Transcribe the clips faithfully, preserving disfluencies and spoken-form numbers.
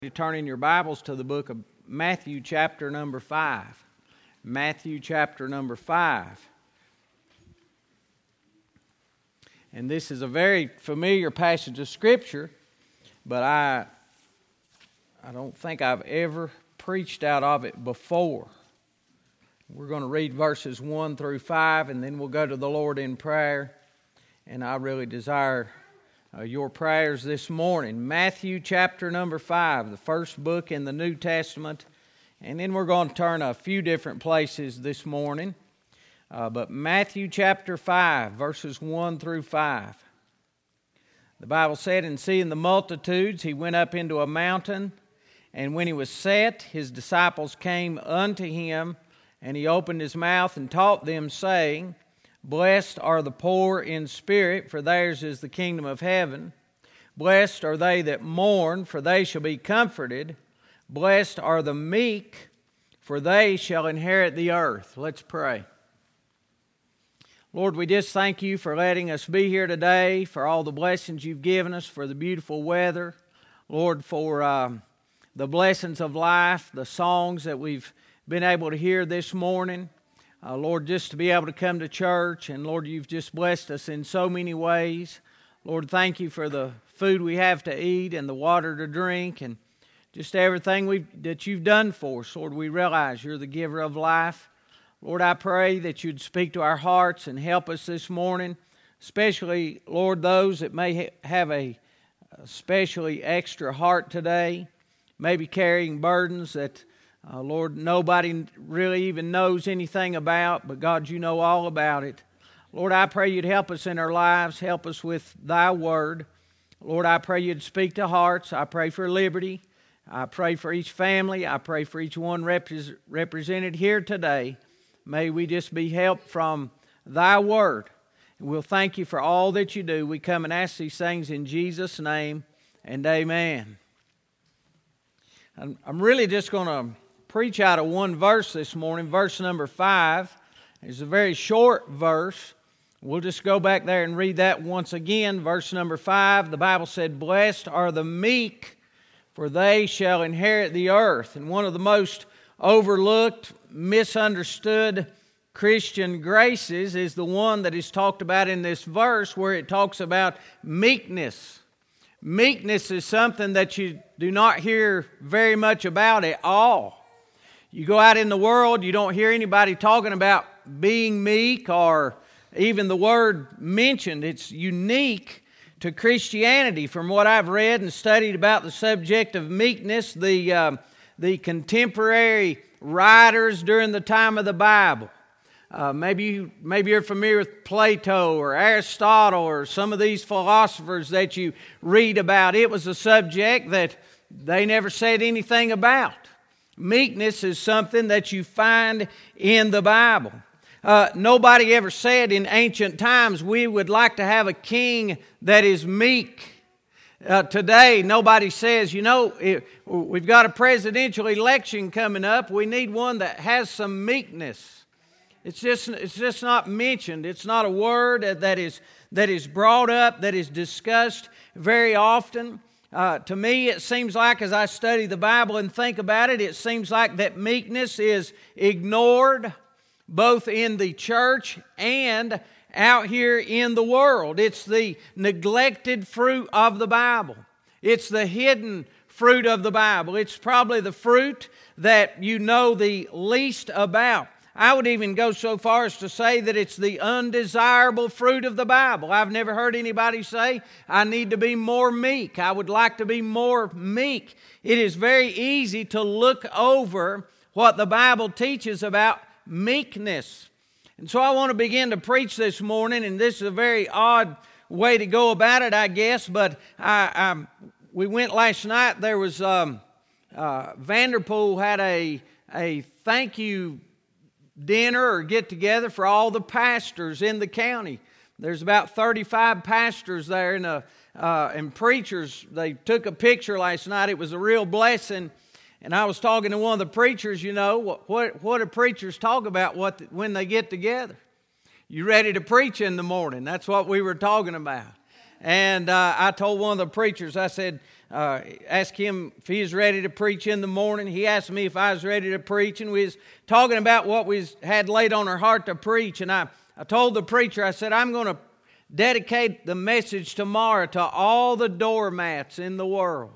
You turn in your Bibles to the book of Matthew chapter number five. Matthew chapter number five. And this is a very familiar passage of Scripture, but I, I don't think I've ever preached out of it before. We're going to read verses one through five, and then we'll go to the Lord in prayer. And I really desire Uh, your prayers this morning. Matthew chapter number five, the first book in the New Testament. And then we're going to turn a few different places this morning. Uh, but Matthew chapter five, verses one through five. The Bible said, "And seeing the multitudes, he went up into a mountain. And when he was set, his disciples came unto him. And he opened his mouth and taught them, saying, Blessed are the poor in spirit, for theirs is the kingdom of heaven. Blessed are they that mourn, for they shall be comforted. Blessed are the meek, for they shall inherit the earth." Let's pray. Lord, we just thank you for letting us be here today, for all the blessings you've given us, for the beautiful weather. Lord, for uh, the blessings of life, the songs that we've been able to hear this morning. Uh, Lord, just to be able to come to church, and Lord, you've just blessed us in so many ways. Lord, thank you for the food we have to eat and the water to drink and just everything we've, that you've done for us. Lord, we realize you're the giver of life. Lord, I pray that you'd speak to our hearts and help us this morning, especially, Lord, those that may ha- have a especially extra heart today, maybe carrying burdens that Uh, Lord, nobody really even knows anything about, but God, you know all about it. Lord, I pray you'd help us in our lives, help us with thy word. Lord, I pray you'd speak to hearts. I pray for liberty. I pray for each family. I pray for each one repre- represented here today. May we just be helped from thy word. And we'll thank you for all that you do. We come and ask these things in Jesus' name, and amen. I'm, I'm really just going to preach out of one verse this morning, verse number five. It's a very short verse. We'll just go back there and read that once again. Verse number five, the Bible said, "Blessed are the meek, for they shall inherit the earth." And one of the most overlooked, misunderstood Christian graces is the one that is talked about in this verse, where it talks about meekness. Meekness is something that you do not hear very much about at all. You go out in the world, you don't hear anybody talking about being meek or even the word mentioned. It's unique to Christianity. From what I've read and studied about the subject of meekness, the, uh, the contemporary writers during the time of the Bible, uh, maybe, you, maybe you're familiar with Plato or Aristotle or some of these philosophers that you read about. It was a subject that they never said anything about. Meekness is something that you find in the Bible. Uh, nobody ever said in ancient times, we would like to have a king that is meek. Uh, today, nobody says, you know, it, we've got a presidential election coming up. We need one that has some meekness. It's just, it's just not mentioned. It's not a word that is, that is brought up, that is discussed very often. Uh, to me, it seems like, as I study the Bible and think about it, it seems like that meekness is ignored both in the church and out here in the world. It's the neglected fruit of the Bible. It's the hidden fruit of the Bible. It's probably the fruit that you know the least about. I would even go so far as to say that it's the undesirable fruit of the Bible. I've never heard anybody say, I need to be more meek. I would like to be more meek. It is very easy to look over what the Bible teaches about meekness. And so I want to begin to preach this morning, and this is a very odd way to go about it, I guess, but I, I, we went last night. There was, um, uh, Vanderpool had a, a thank you dinner or get together for all the pastors in the county. There's about thirty-five pastors there and, uh, uh, and preachers. They took a picture last night. It was a real blessing. And I was talking to one of the preachers, you know, what what, what do preachers talk about what the, when they get together? You ready to preach in the morning? That's what we were talking about. And uh, I told one of the preachers, I said, uh, asked him if he was ready to preach in the morning. He asked me if I was ready to preach, and we was talking about what we had laid on our heart to preach. And I, I told the preacher, I said, I'm going to dedicate the message tomorrow to all the doormats in the world.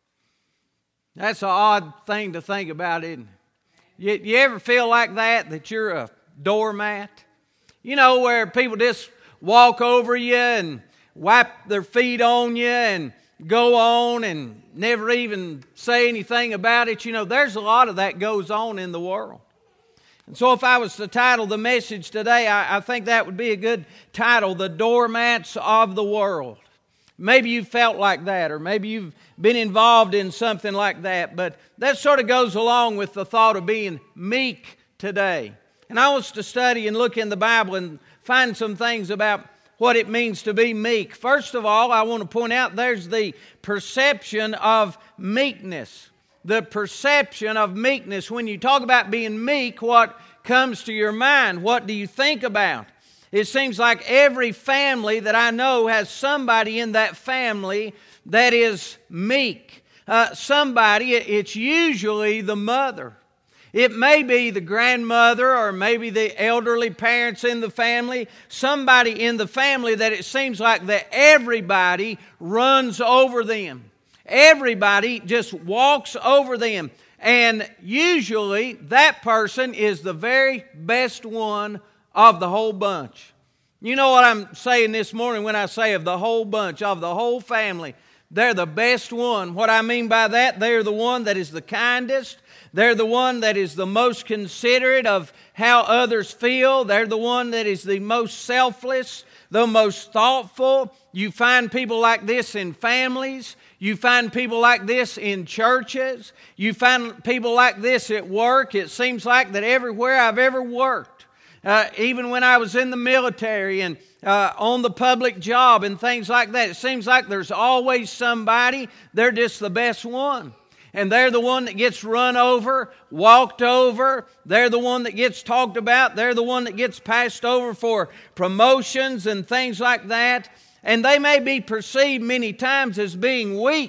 That's an odd thing to think about, isn't it? You, you ever feel like that, that you're a doormat? You know, where people just walk over you and wipe their feet on you and go on and never even say anything about it. You know, there's a lot of that goes on in the world. And so if I was to title the message today, I, I think that would be a good title, The Doormats of the World. Maybe you felt like that, or maybe you've been involved in something like that, but that sort of goes along with the thought of being meek today. And I want us to study and look in the Bible and find some things about what it means to be meek. First of all, I want to point out there's the perception of meekness. The perception of meekness. When you talk about being meek, what comes to your mind? What do you think about? It seems like every family that I know has somebody in that family that is meek. Uh, somebody, it's usually the mother. It may be the grandmother or maybe the elderly parents in the family, somebody in the family that it seems like that everybody runs over them. Everybody just walks over them. And usually that person is the very best one of the whole bunch. You know what I'm saying this morning when I say of the whole bunch, of the whole family. They're the best one. What I mean by that, they're the one that is the kindest. They're the one that is the most considerate of how others feel. They're the one that is the most selfless, the most thoughtful. You find people like this in families. You find people like this in churches. You find people like this at work. It seems like that everywhere I've ever worked, uh, even when I was in the military and uh, on the public job and things like that, it seems like there's always somebody. They're just the best one. And they're the one that gets run over, walked over. They're the one that gets talked about. They're the one that gets passed over for promotions and things like that. And they may be perceived many times as being weak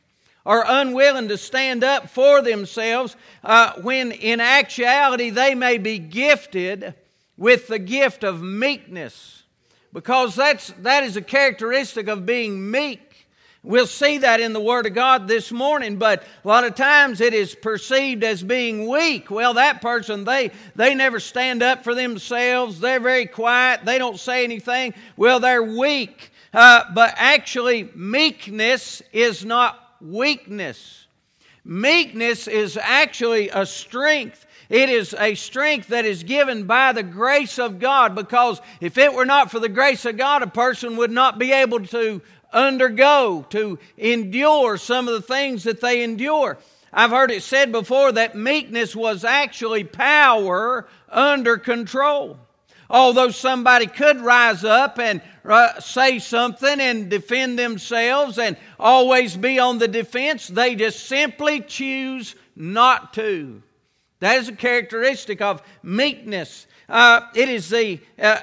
or unwilling to stand up for themselves, uh, when in actuality they may be gifted with the gift of meekness. Because that's, that is a characteristic of being meek. We'll see that in the Word of God this morning, but a lot of times it is perceived as being weak. Well, that person, they, they never stand up for themselves. They're very quiet. They don't say anything. Well, they're weak. Uh, but actually, meekness is not weakness. Meekness is actually a strength. It is a strength that is given by the grace of God, because if it were not for the grace of God, a person would not be able to undergo, to endure some of the things that they endure. I've heard it said before that meekness was actually power under control. Although somebody could rise up and uh, say something and defend themselves and always be on the defense, they just simply choose not to. That is a characteristic of meekness. Uh, it is the uh,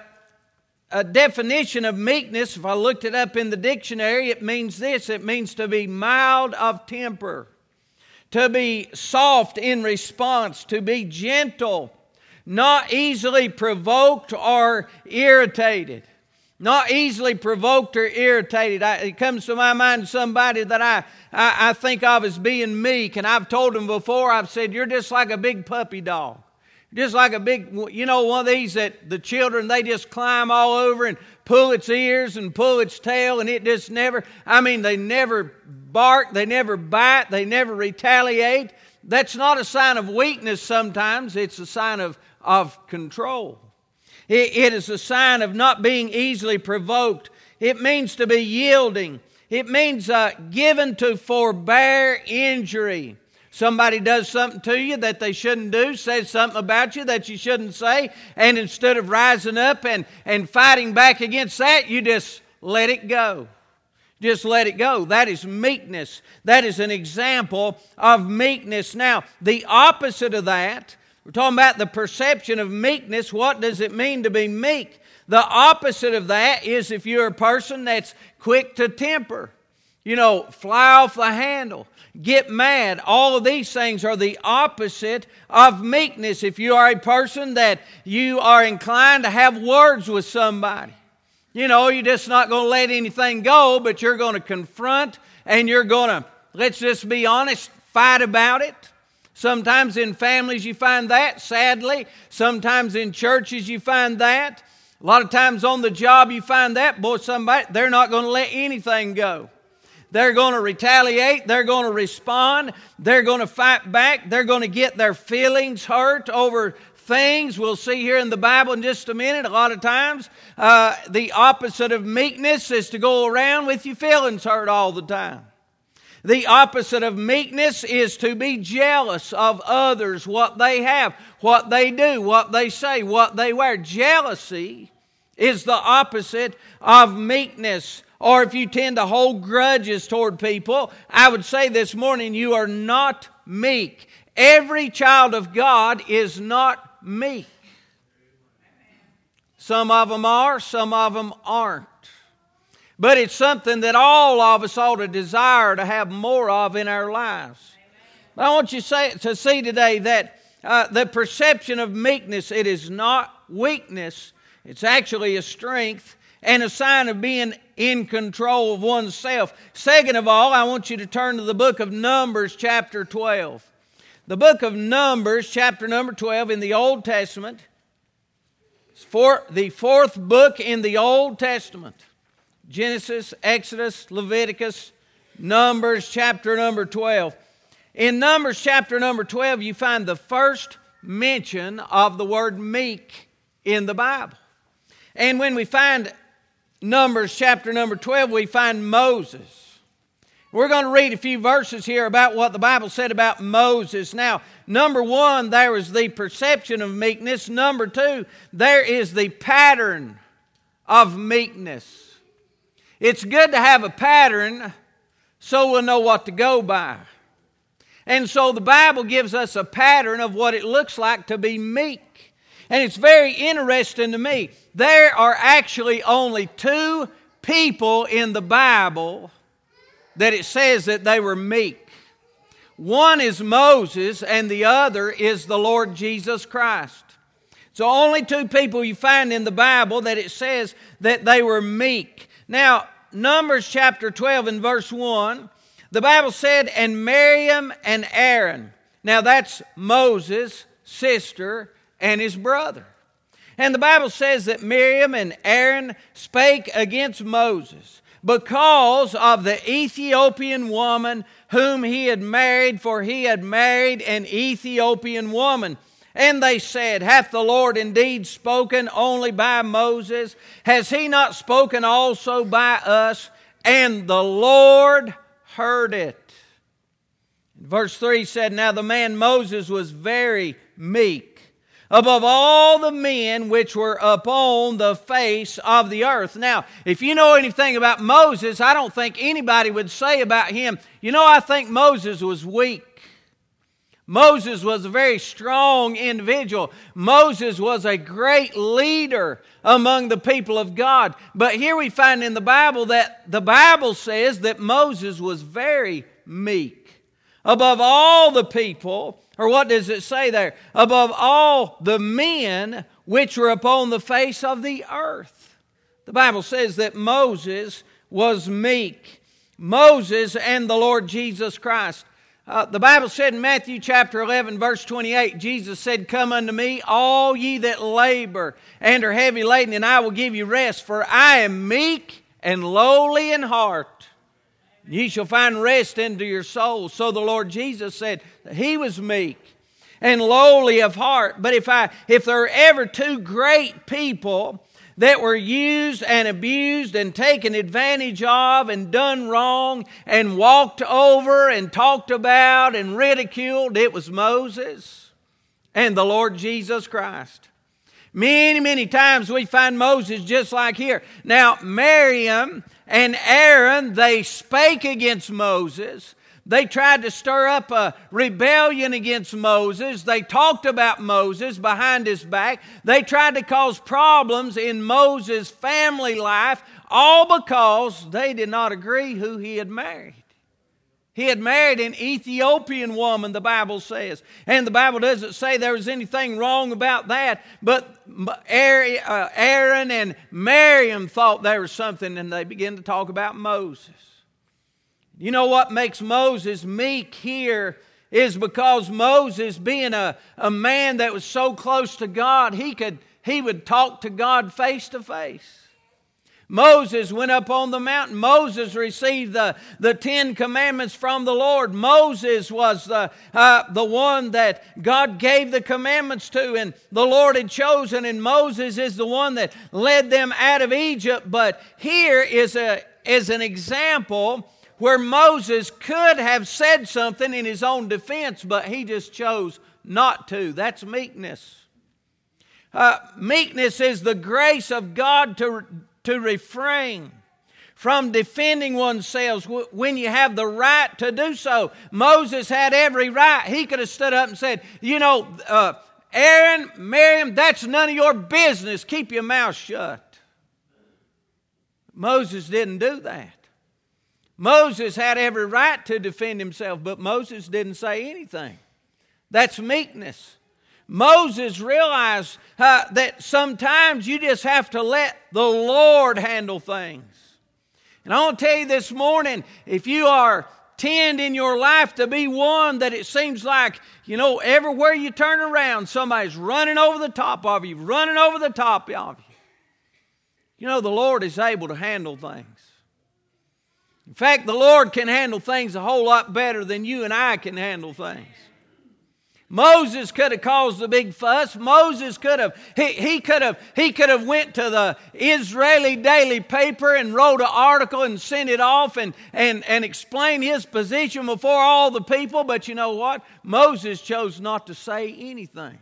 a definition of meekness. If I looked it up in the dictionary, it means this. It means to be mild of temper, to be soft in response, to be gentle, not easily provoked or irritated. Not easily provoked or irritated. I, it comes to my mind somebody that I, I, I think of as being meek. And I've told them before, I've said, you're just like a big puppy dog. Just like a big, you know, one of these that the children, they just climb all over and pull its ears and pull its tail, and it just never, I mean, they never bark, they never bite, they never retaliate. That's not a sign of weakness sometimes. It's a sign of, of control. It, it is a sign of not being easily provoked. It means to be yielding. It means uh, given to forbear injury. Somebody does something to you that they shouldn't do, says something about you that you shouldn't say, and instead of rising up and, and fighting back against that, you just let it go. Just let it go. That is meekness. That is an example of meekness. Now, the opposite of that, we're talking about the perception of meekness. What does it mean to be meek? The opposite of that is if you're a person that's quick to temper. You know, fly off the handle, get mad. All of these things are the opposite of meekness. If you are a person that you are inclined to have words with somebody, you know, you're just not going to let anything go, but you're going to confront and you're going to, let's just be honest, fight about it. Sometimes in families you find that, sadly. Sometimes in churches you find that. A lot of times on the job you find that. Boy, somebody, they're not going to let anything go. They're going to retaliate. They're going to respond. They're going to fight back. They're going to get their feelings hurt over things. We'll see here in the Bible in just a minute. A lot of times uh, the opposite of meekness is to go around with your feelings hurt all the time. The opposite of meekness is to be jealous of others, what they have, what they do, what they say, what they wear. Jealousy is the opposite of meekness. Or if you tend to hold grudges toward people, I would say this morning you are not meek. Every child of God is not meek. Some of them are, some of them aren't. But it's something that all of us ought to desire to have more of in our lives. But I want you to, say, to see today that uh, the perception of meekness, it is not weakness. It's actually a strength and a sign of being in control of oneself. Second of all, I want you to turn to the book of Numbers chapter twelve. The book of Numbers chapter number twelve in the Old Testament. It's for the fourth book in the Old Testament. Genesis, Exodus, Leviticus, Numbers chapter number twelve. In Numbers chapter number twelve, you find the first mention of the word meek in the Bible. And when we find Numbers chapter number twelve, we find Moses. We're going to read a few verses here about what the Bible said about Moses. Now, number one, there is the perception of meekness. Number two, there is the pattern of meekness. It's good to have a pattern so we'll know what to go by. And so the Bible gives us a pattern of what it looks like to be meek. And it's very interesting to me. There are actually only two people in the Bible that it says that they were meek. One is Moses and the other is the Lord Jesus Christ. So only two people you find in the Bible that it says that they were meek. Now, Numbers chapter twelve and verse one, the Bible said, and Miriam and Aaron. Now that's Moses' sister and his brother. And the Bible says that Miriam and Aaron spake against Moses because of the Ethiopian woman whom he had married, for he had married an Ethiopian woman. And they said, hath the Lord indeed spoken only by Moses? Has he not spoken also by us? And the Lord heard it. Verse three said, now the man Moses was very meek, above all the men which were upon the face of the earth. Now, if you know anything about Moses, I don't think anybody would say about him, you know, I think Moses was weak. Moses was a very strong individual. Moses was a great leader among the people of God. But here we find in the Bible that the Bible says that Moses was very meek. Above all the people, or what does it say there? Above all the men which were upon the face of the earth. The Bible says that Moses was meek. Moses and the Lord Jesus Christ. Uh, the Bible said in Matthew chapter eleven verse twenty-eight, Jesus said, come unto me, all ye that labor and are heavy laden, and I will give you rest. For I am meek and lowly in heart. Ye shall find rest into your souls. So the Lord Jesus said that He was meek and lowly of heart. But if I, if there are ever two great people that were used and abused and taken advantage of and done wrong and walked over and talked about and ridiculed, it was Moses and the Lord Jesus Christ. Many, many times we find Moses just like here. Now, Miriam and Aaron, they spake against Moses They tried to stir up a rebellion against Moses. They talked about Moses behind his back. They tried to cause problems in Moses' family life, all because they did not agree who he had married. He had married an Ethiopian woman, the Bible says. And the Bible doesn't say there was anything wrong about that. But Aaron and Miriam thought there was something, and they began to talk about Moses. You know what makes Moses meek here is because Moses, being a, a man that was so close to God, he could he would talk to God face to face. Moses went up on the mountain. Moses received the, the Ten Commandments from the Lord. Moses was the, uh, the one that God gave the commandments to, and the Lord had chosen, and Moses is the one that led them out of Egypt. But here is, a, is an example where Moses could have said something in his own defense, but he just chose not to. That's meekness. Uh, meekness is the grace of God to to refrain from defending oneself when you have the right to do so. Moses had every right. He could have stood up and said, you know, uh, Aaron, Miriam, that's none of your business. Keep your mouth shut. Moses didn't do that. Moses had every right to defend himself, but Moses didn't say anything. That's meekness. Moses realized uh, that sometimes you just have to let the Lord handle things. And I want to tell you this morning, if you are tend in your life to be one that it seems like, you know, everywhere you turn around, somebody's running over the top of you, running over the top of you. You know, the Lord is able to handle things. In fact, the Lord can handle things a whole lot better than you and I can handle things. Moses could have caused a big fuss. Moses could have, he, he could have, he could have went to the Israeli daily paper and wrote an article and sent it off and, and, and explained his position before all the people. But you know what? Moses chose not to say anything.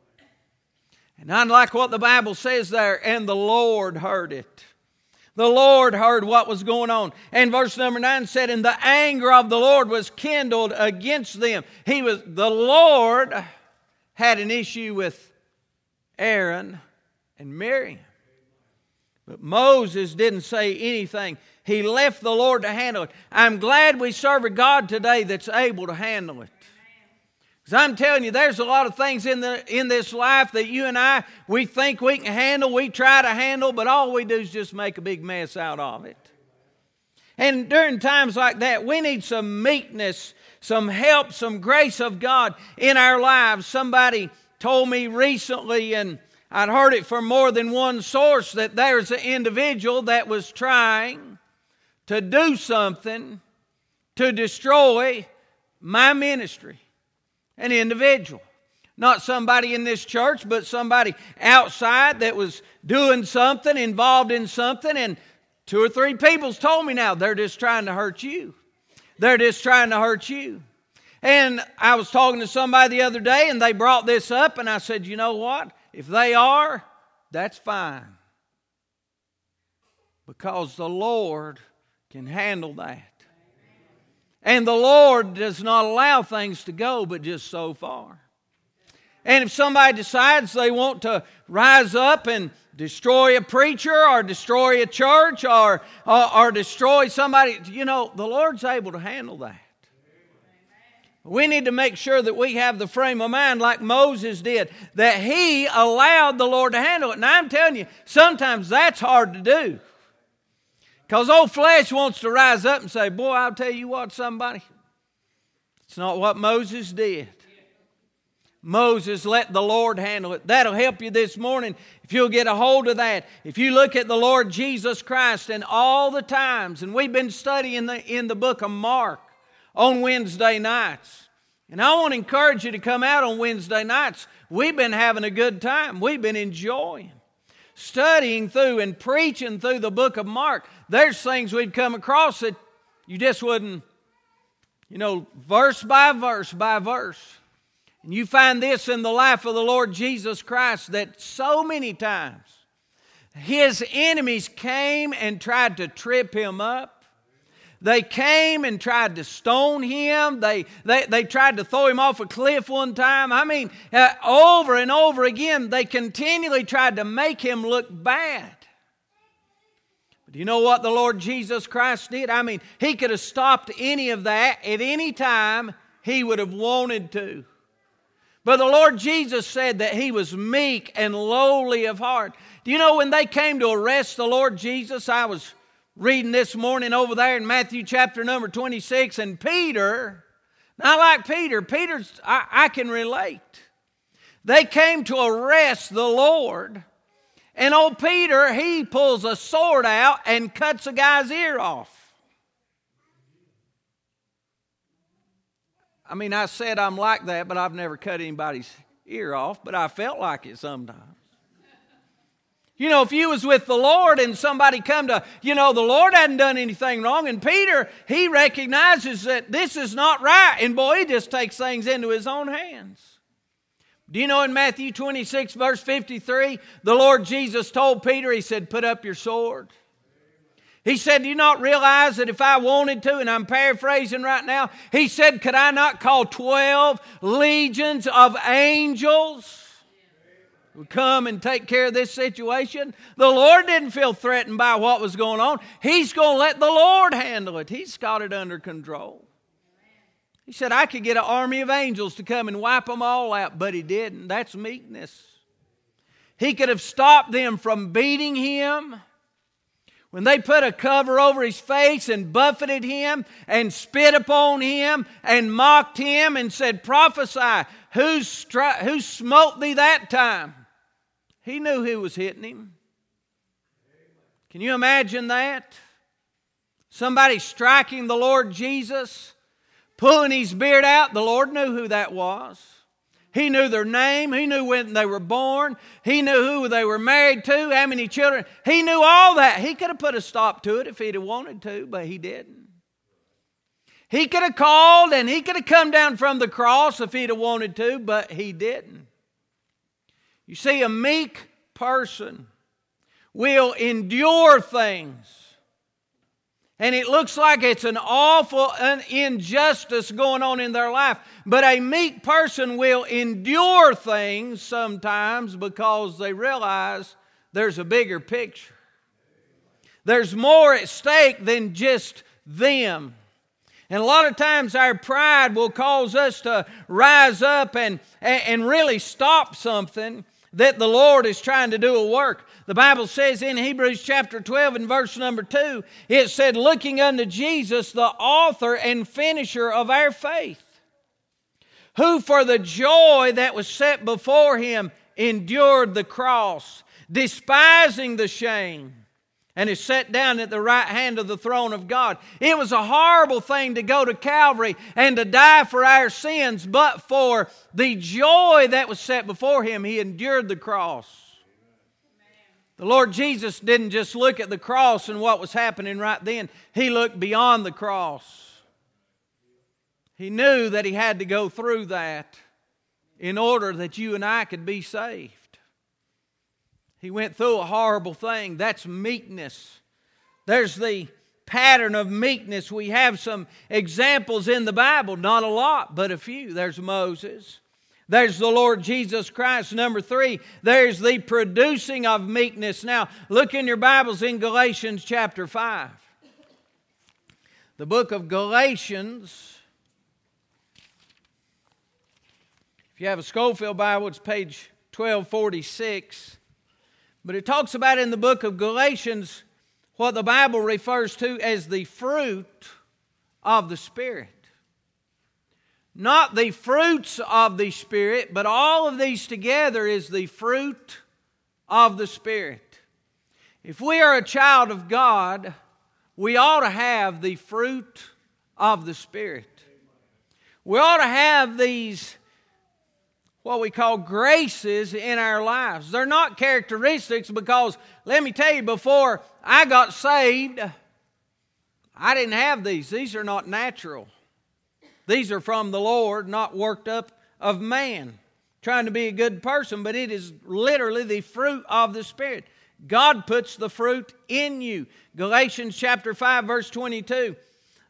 And unlike what the Bible says there, and the Lord heard it. The Lord heard what was going on. And verse number nine said, and the anger of the Lord was kindled against them. He was, the Lord had an issue with Aaron and Miriam. But Moses didn't say anything. He left the Lord to handle it. I'm glad we serve a God today that's able to handle it. Because I'm telling you, there's a lot of things in the in this life that you and I, we think we can handle, we try to handle, but all we do is just make a big mess out of it. And during times like that, we need some meekness, some help, some grace of God in our lives. Somebody told me recently, and I'd heard it from more than one source, that there's an individual that was trying to do something to destroy my ministry. An individual. Not somebody in this church, but somebody outside that was doing something, involved in something, and two or three people's told me now, they're just trying to hurt you. They're just trying to hurt you. And I was talking to somebody the other day, and they brought this up, and I said, you know what? If they are, that's fine. Because the Lord can handle that. And the Lord does not allow things to go but just so far. And if somebody decides they want to rise up and destroy a preacher or destroy a church or, or, or destroy somebody, you know, the Lord's able to handle that. We need to make sure that we have the frame of mind like Moses did, that he allowed the Lord to handle it. And I'm telling you, sometimes that's hard to do. Because old flesh wants to rise up and say, boy, I'll tell you what, somebody. It's not what Moses did. Moses let the Lord handle it. That'll help you this morning if you'll get a hold of that. If you look at the Lord Jesus Christ and all the times, and we've been studying the, in the book of Mark on Wednesday nights. And I want to encourage you to come out on Wednesday nights. We've been having a good time. We've been enjoying studying through and preaching through the book of Mark. There's things we've come across that you just wouldn't, you know, verse by verse by verse. And you find this in the life of the Lord Jesus Christ, that so many times His enemies came and tried to trip Him up. They came and tried to stone him. They, they, they tried to throw him off a cliff one time. I mean, uh, over and over again, they continually tried to make him look bad. But you know what the Lord Jesus Christ did? I mean, he could have stopped any of that at any time he would have wanted to. But the Lord Jesus said that he was meek and lowly of heart. Do you know when they came to arrest the Lord Jesus, I was reading this morning over there in Matthew chapter number twenty-six, and Peter, now like Peter, Peter's, I, I can relate. They came to arrest the Lord, and old Peter, he pulls a sword out and cuts a guy's ear off. I mean, I said I'm like that, but I've never cut anybody's ear off, but I felt like it sometimes. You know, if you was with the Lord and somebody come to, you know, the Lord hadn't done anything wrong, and Peter, he recognizes that this is not right, and boy, he just takes things into his own hands. Do you know in Matthew twenty-six, verse fifty-three, the Lord Jesus told Peter, he said, put up your sword. He said, do you not realize that if I wanted to, and I'm paraphrasing right now, he said, could I not call twelve legions of angels who come and take care of this situation? The Lord didn't feel threatened by what was going on. He's going to let the Lord handle it. He's got it under control. He said, I could get an army of angels to come and wipe them all out, but he didn't. That's meekness. He could have stopped them from beating him. When they put a cover over his face and buffeted him and spit upon him and mocked him and said, prophesy, who, stri- who smote thee that time? He knew who was hitting him. Can you imagine that? Somebody striking the Lord Jesus, pulling his beard out. The Lord knew who that was. He knew their name. He knew when they were born. He knew who they were married to, how many children. He knew all that. He could have put a stop to it if he'd have wanted to, but he didn't. He could have called and he could have come down from the cross if he'd have wanted to, but he didn't. You see, a meek person will endure things. And it looks like it's an awful injustice going on in their life. But a meek person will endure things sometimes because they realize there's a bigger picture. There's more at stake than just them. And a lot of times our pride will cause us to rise up and, and really stop something that the Lord is trying to do a work. The Bible says in Hebrews chapter twelve and verse number two, it said, looking unto Jesus, the author and finisher of our faith, who for the joy that was set before him endured the cross, despising the shame, and is set down at the right hand of the throne of God. It was a horrible thing to go to Calvary and to die for our sins, but for the joy that was set before him, he endured the cross. The Lord Jesus didn't just look at the cross and what was happening right then. He looked beyond the cross. He knew that he had to go through that in order that you and I could be saved. He went through a horrible thing. That's meekness. There's the pattern of meekness. We have some examples in the Bible. Not a lot, but a few. There's Moses. There's the Lord Jesus Christ. Number three, there's the producing of meekness. Now, look in your Bibles in Galatians chapter five. The book of Galatians. If you have a Schofield Bible, it's page twelve forty-six. But it talks about in the book of Galatians what the Bible refers to as the fruit of the Spirit. Not the fruits of the Spirit, but all of these together is the fruit of the Spirit. If we are a child of God, we ought to have the fruit of the Spirit. We ought to have these what we call graces in our lives. They're not characteristics because, let me tell you, before I got saved, I didn't have these. These are not natural. These are from the Lord, not worked up of man, trying to be a good person, but it is literally the fruit of the Spirit. God puts the fruit in you. Galatians chapter five, verse twenty-two.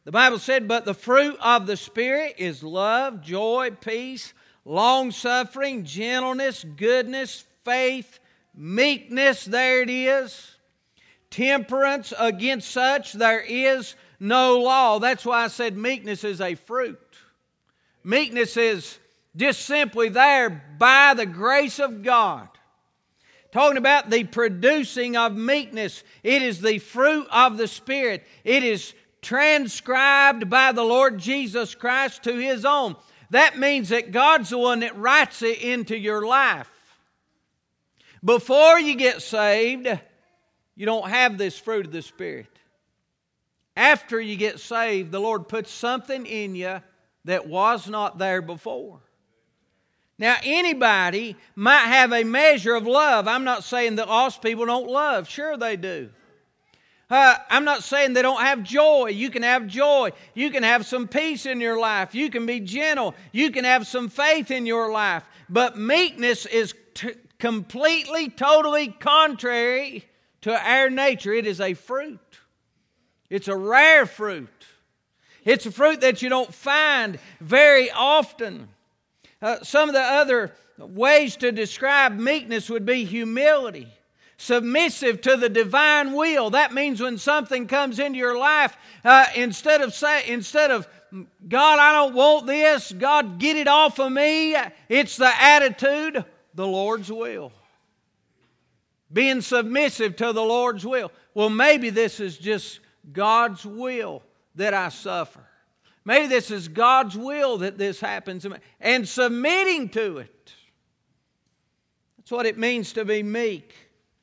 The Bible said, but the fruit of the Spirit is love, joy, peace, long-suffering, gentleness, goodness, faith, meekness, there it is. Temperance, against such there is no law. That's why I said meekness is a fruit. Meekness is just simply there by the grace of God. Talking about the producing of meekness. It is the fruit of the Spirit. It is transcribed by the Lord Jesus Christ to His own. That means that God's the one that writes it into your life. Before you get saved, you don't have this fruit of the Spirit. After you get saved, the Lord puts something in you that was not there before. Now, anybody might have a measure of love. I'm not saying that lost people don't love. Sure they do. Uh, I'm not saying they don't have joy. You can have joy. You can have some peace in your life. You can be gentle. You can have some faith in your life. But meekness is t- completely, totally contrary to our nature. It is a fruit. It's a rare fruit. It's a fruit that you don't find very often. Uh, some of the other ways to describe meekness would be humility. Submissive to the divine will. That means when something comes into your life, uh, instead of say, instead of God, I don't want this, God, get it off of me, it's the attitude, the Lord's will. Being submissive to the Lord's will. Well, maybe this is just God's will that I suffer. Maybe this is God's will that this happens. And submitting to it. That's what it means to be meek.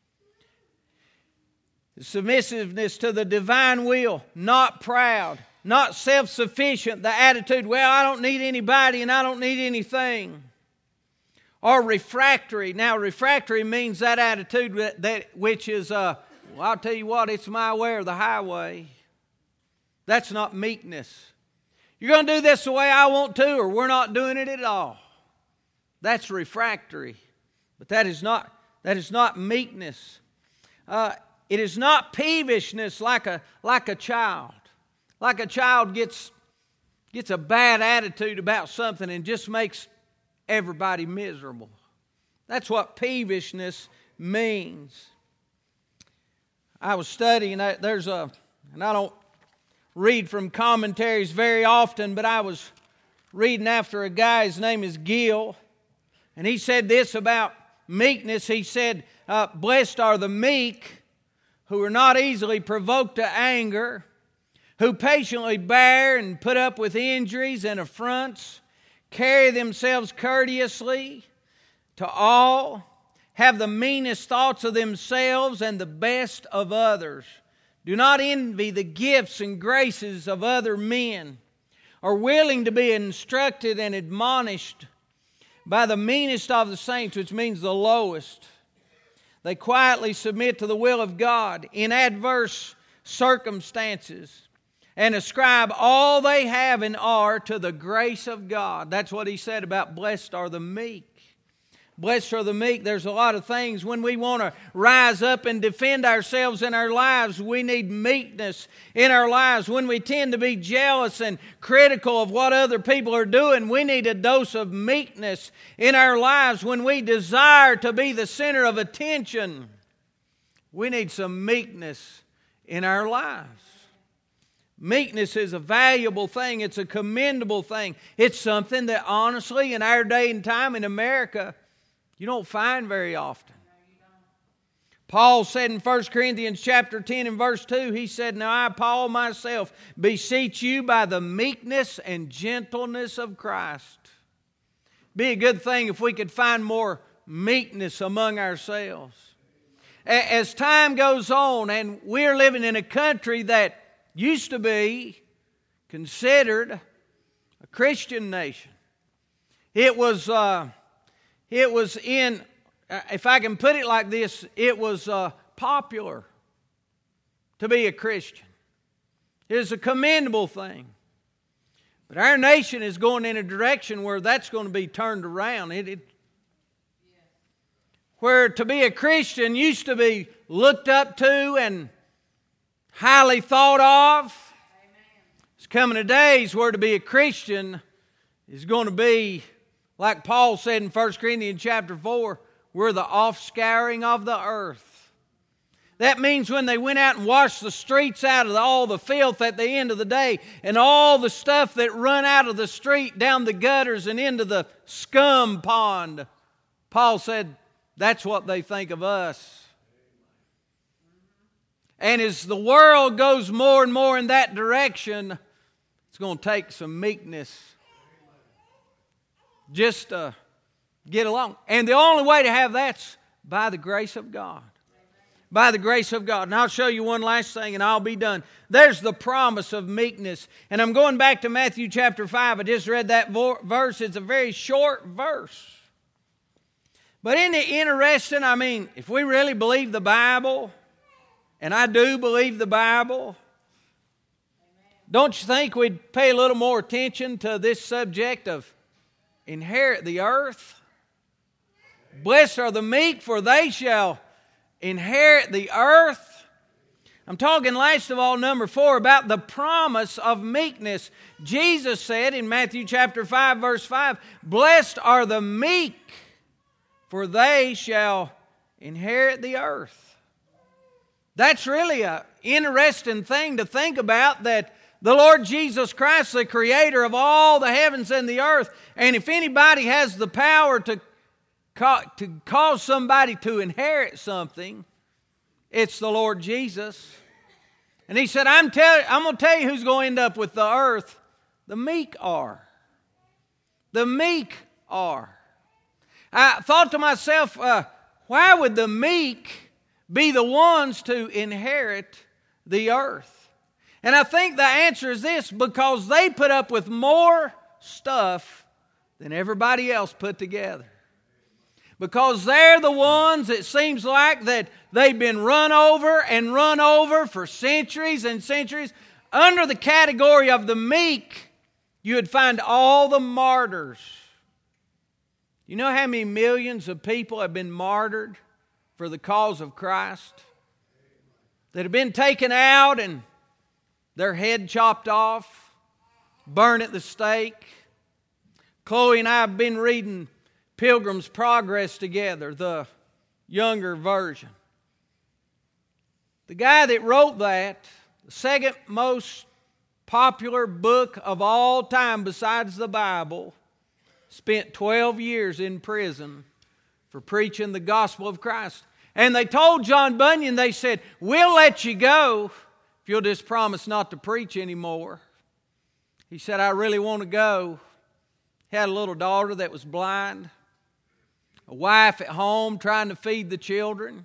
Submissiveness to the divine will, not proud, not self-sufficient, the attitude, well, I don't need anybody and I don't need anything. Or refractory. Now, refractory means that attitude that, that which is, uh, well, I'll tell you what, it's my way or the highway. That's not meekness. You're going to do this the way I want to, or we're not doing it at all. That's refractory. But that is not, that is not meekness. Uh, It is not peevishness like a, like a child. Like a child gets, gets a bad attitude about something and just makes everybody miserable. That's what peevishness means. I was studying, there's a, and I don't read from commentaries very often, but I was reading after a guy, his name is Gill, and he said this about meekness. He said, uh, blessed are the meek, who are not easily provoked to anger, who patiently bear and put up with injuries and affronts, carry themselves courteously to all, have the meanest thoughts of themselves and the best of others, do not envy the gifts and graces of other men, are willing to be instructed and admonished by the meanest of the saints, which means the lowest. They quietly submit to the will of God in adverse circumstances and ascribe all they have and are to the grace of God. That's what he said about blessed are the meek. Blessed are the meek. There's a lot of things when we want to rise up and defend ourselves in our lives, we need meekness in our lives. When we tend to be jealous and critical of what other people are doing, we need a dose of meekness in our lives. When we desire to be the center of attention, we need some meekness in our lives. Meekness is a valuable thing. It's a commendable thing. It's something that honestly in our day and time in America, you don't find very often. Paul said in First Corinthians chapter ten and verse two, he said, now I, Paul, myself, beseech you by the meekness and gentleness of Christ. Be a good thing if we could find more meekness among ourselves. As time goes on and we're living in a country that used to be considered a Christian nation. It was... Uh, It was in, if I can put it like this, it was uh, popular to be a Christian. It is a commendable thing. But our nation is going in a direction where that's going to be turned around. It, it, where to be a Christian used to be looked up to and highly thought of. There's coming a days where to be a Christian is going to be, like Paul said in First Corinthians chapter four, we're the offscouring of the earth. That means when they went out and washed the streets out of all the filth at the end of the day and all the stuff that run out of the street down the gutters and into the scum pond, Paul said that's what they think of us. And as the world goes more and more in that direction, it's going to take some meekness just to get along. And the only way to have that's by the grace of God. By the grace of God. And I'll show you one last thing and I'll be done. There's the promise of meekness. And I'm going back to Matthew chapter five. I just read that verse. It's a very short verse. But isn't it interesting? I mean, if we really believe the Bible, and I do believe the Bible, don't you think we'd pay a little more attention to this subject of inherit the earth? Blessed are the meek, for they shall inherit the earth. I'm talking last of all, number four, about the promise of meekness. Jesus said in Matthew chapter five, verse five, blessed are the meek, for they shall inherit the earth. That's really an interesting thing to think about, that the Lord Jesus Christ, the creator of all the heavens and the earth, and if anybody has the power to to cause somebody to inherit something, it's the Lord Jesus. And He said, I'm, tell, I'm going to tell you who's going to end up with the earth. The meek are. The meek are. I thought to myself, uh, why would the meek be the ones to inherit the earth? And I think the answer is this: because they put up with more stuff than everybody else put together. Because they're the ones, it seems like, that they've been run over and run over for centuries and centuries. Under the category of the meek, you would find all the martyrs. You know how many millions of people have been martyred for the cause of Christ? That have been taken out and their head chopped off, burned at the stake. Chloe and I have been reading Pilgrim's Progress together, the younger version. The guy that wrote that, the second most popular book of all time besides the Bible, spent twelve years in prison for preaching the gospel of Christ. And they told John Bunyan, they said, we'll let you go if you'll just promise not to preach anymore. He said, I really want to go. He had a little daughter that was blind. A wife at home trying to feed the children.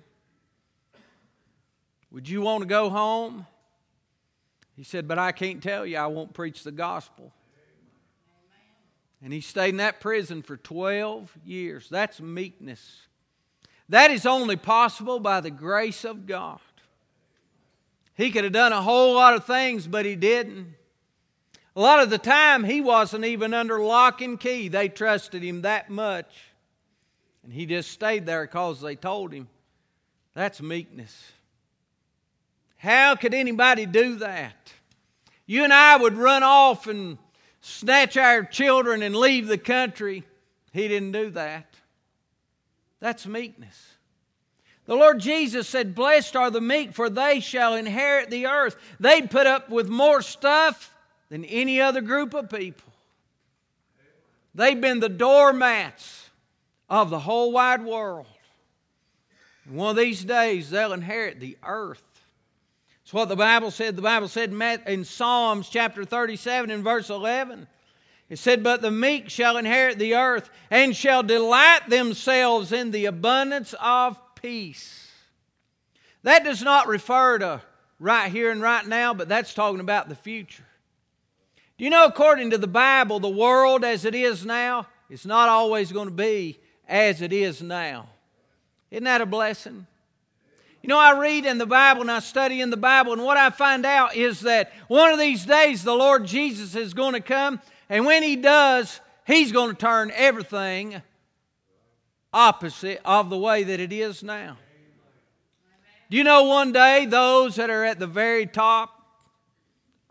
Would you want to go home? He said, but I can't tell you I won't preach the gospel. And he stayed in that prison for twelve years. That's meekness. That is only possible by the grace of God. He could have done a whole lot of things, but he didn't. A lot of the time, he wasn't even under lock and key. They trusted him that much. And he just stayed there because they told him. That's meekness. How could anybody do that? You and I would run off and snatch our children and leave the country. He didn't do that. That's meekness. The Lord Jesus said, blessed are the meek, for they shall inherit the earth. They'd put up with more stuff than any other group of people. They've been the doormats of the whole wide world. And one of these days, they'll inherit the earth. That's what the Bible said. The Bible said in Psalms chapter thirty-seven and verse eleven, it said, but the meek shall inherit the earth and shall delight themselves in the abundance of peace. That does not refer to right here and right now, but that's talking about the future. Do you know, according to the Bible, the world as it is now, it's not always going to be as it is now. Isn't that a blessing? You know, I read in the Bible and I study in the Bible, and what I find out is that one of these days the Lord Jesus is going to come, and when He does, He's going to turn everything opposite of the way that it is now. Do you know one day those that are at the very top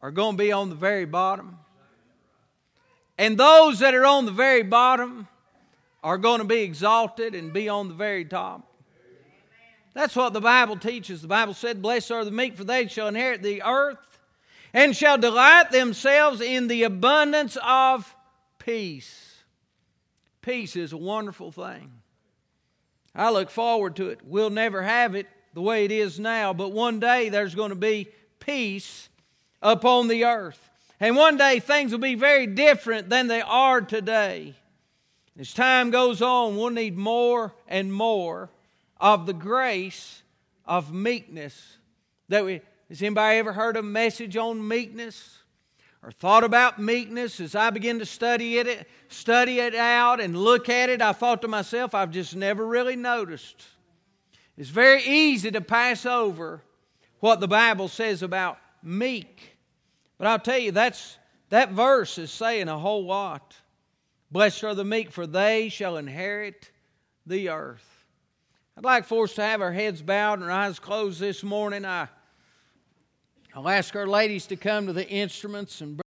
are going to be on the very bottom. And those that are on the very bottom are going to be exalted and be on the very top. That's what the Bible teaches. The Bible said, "Blessed are the meek, for they shall inherit the earth, and shall delight themselves in the abundance of peace." Peace is a wonderful thing. I look forward to it. We'll never have it the way it is now, but one day there's going to be peace upon the earth. And one day things will be very different than they are today. As time goes on, we'll need more and more of the grace of meekness. That we, has anybody ever heard a message on meekness? Or thought about meekness? As I began to study it, study it out and look at it, I thought to myself, I've just never really noticed. It's very easy to pass over what the Bible says about meek. But I'll tell you, that's that verse is saying a whole lot. Blessed are the meek, for they shall inherit the earth. I'd like for us to have our heads bowed and our eyes closed this morning. I, I'll ask our ladies to come to the instruments and